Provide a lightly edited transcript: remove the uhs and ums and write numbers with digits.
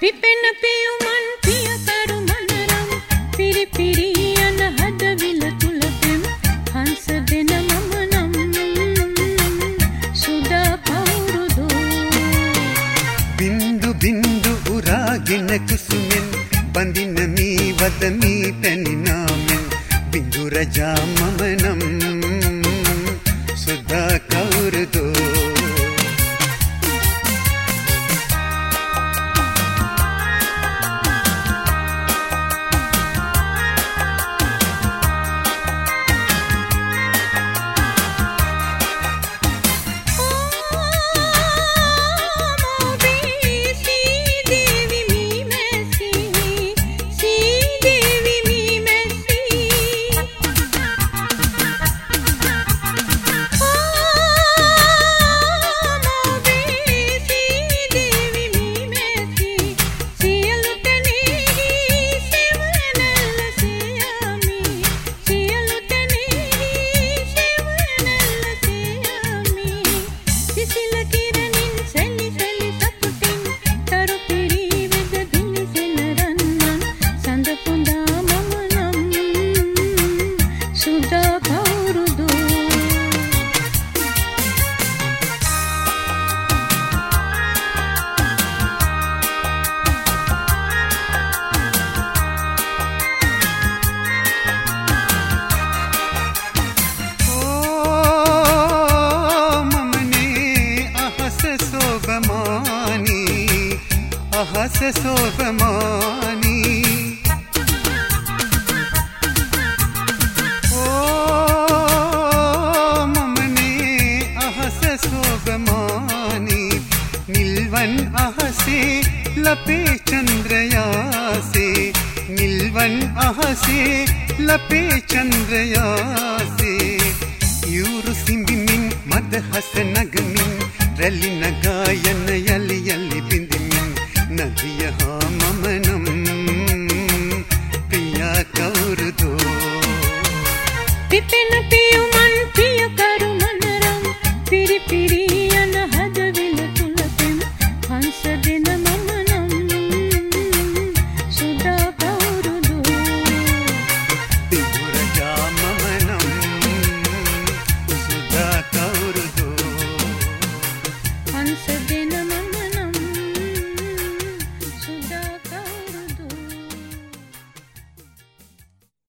පිපෙන පියුමන් පිය කරු මනරම් පිරි පිරි යන හදවිල තුල පෙම් හංස දෙන මම නම් සුදා කවුරුදු බින්දු බින්දු උරාගෙන කුසුමෙන් බඳින මී වද මී පැනිනාමෙන් බින්දු රජා මම නම් Suda කවුරුදු ahas sobamani oh mamane ahas sobamani nilvan ahase lape chandrayase nilvan ahase lape chandrayase yuru simbimin madhas nagamin rali nagayana